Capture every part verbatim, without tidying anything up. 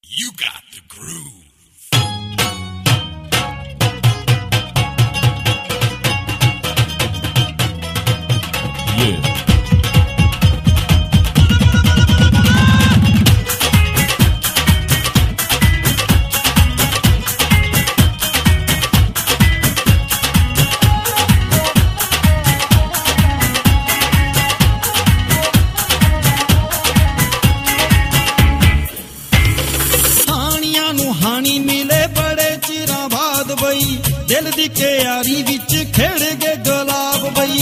You got the groove. Yeah. दिल दी क्यारी विच खेड़ गए गुलाब बई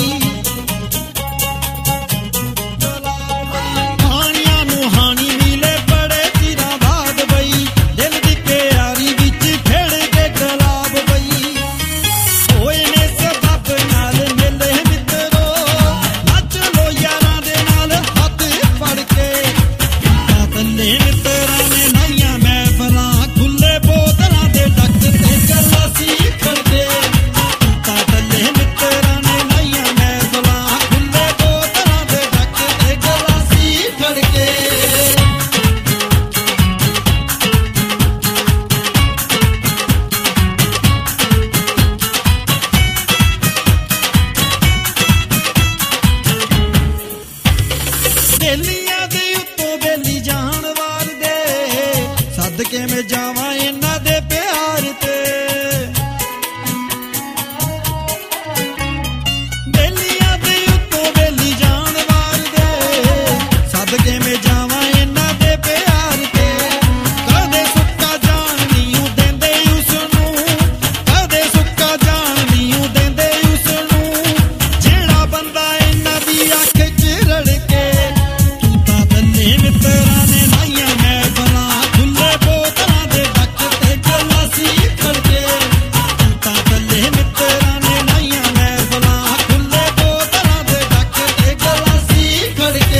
हानियां नू हानी मिले बड़े चिरां बाद बई दिल दी क्यारी विच खेड़ गए गुलाब बई होए ने सबब नाल मिले मित्रो नच लो यारां दे नाल हथ फड़ के तन्ने मित्रां ने नाइयां महफिलां खुले बोतलां दे डक ते गलासी बेलियां दे उत्तों बेली जान वार दे सदके में जावां इन्हां दे प्यार ते बेलियां दे उत्तों बेली जान वार दे सदके में जावां इन्हां दे प्यार ते कदे सुक्का जान नहीं देंदे उसनूं कदे सुक्का जान नहीं देंदे उसनूं जेड़ा बंदा इन्हां दी अख च रड़के मित्रां ने लाइयां महफिलां खुले बोतलां दे डक ते गलासी खड़के तूं तल्ले मित्रां ने लाइयां महफिलां खुले बोतलां दे डक ते गलासी खड़के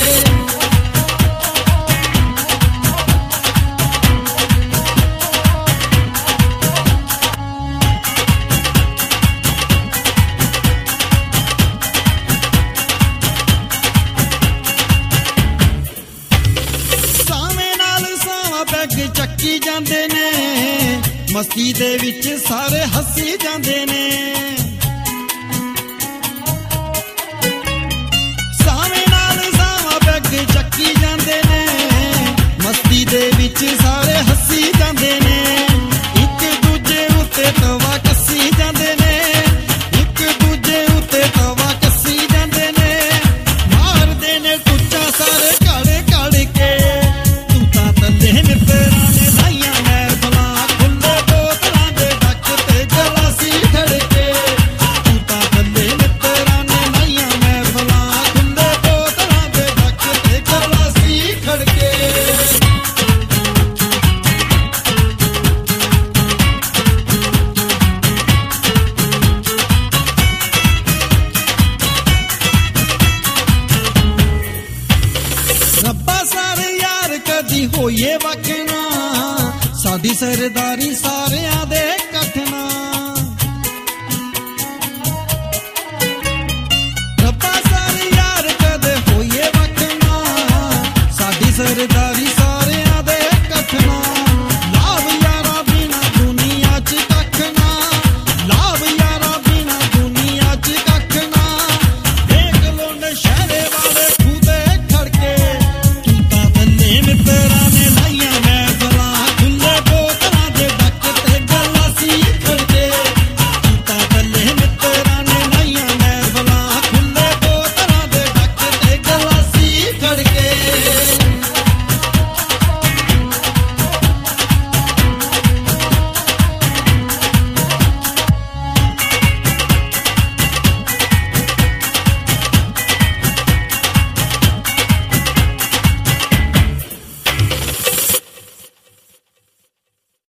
ਚੱਕੀ ਜਾਂਦੇ ਨੇ ਮਸਤੀ ਦੇ ਵਿੱਚ ਸਾਰੇ ਹੱਸੀ ਜਾਂਦੇ ਨੇ ਸਾਵੇਂ ਨਾਲ ਸਾਵਾਂ ਬੈਗ ਚੱਕੀ ਜਾਂਦੇ ਨੇ ਮਸਤੀ ਦੇ ਵਿੱਚ ਸਾਰੇ ਹੱਸੀ ਜਾਂਦੇ ਨੇ ਇੱਕ ਦੂਜੇ ਉੱਤੇ ਤਵਾ ਕੱਸੀ ਜਾਂਦੇ ਨੇ ਇੱਕ ਦੂਜੇ ਉੱਤੇ ਤਵਾ ਕੱਸੀ ਜਾਂਦੇ ਨੇ ਮਾਰਦੇ ਨੇ ਟੁੱਚਾ ਸਾਰੇ ਘੜ ਘੜ ਕੇ ਤੂੰ ਤਾਂ ਤੱਲੇ ਮਿੱਤਰਾਂ ਰੱਬਾ ਸਾਰੇ ਯਾਰ ਕਦੀ ਹੋਈਏ ਵਕਨਾ ਸਾਡੀ ਸਰਦਾਰੀ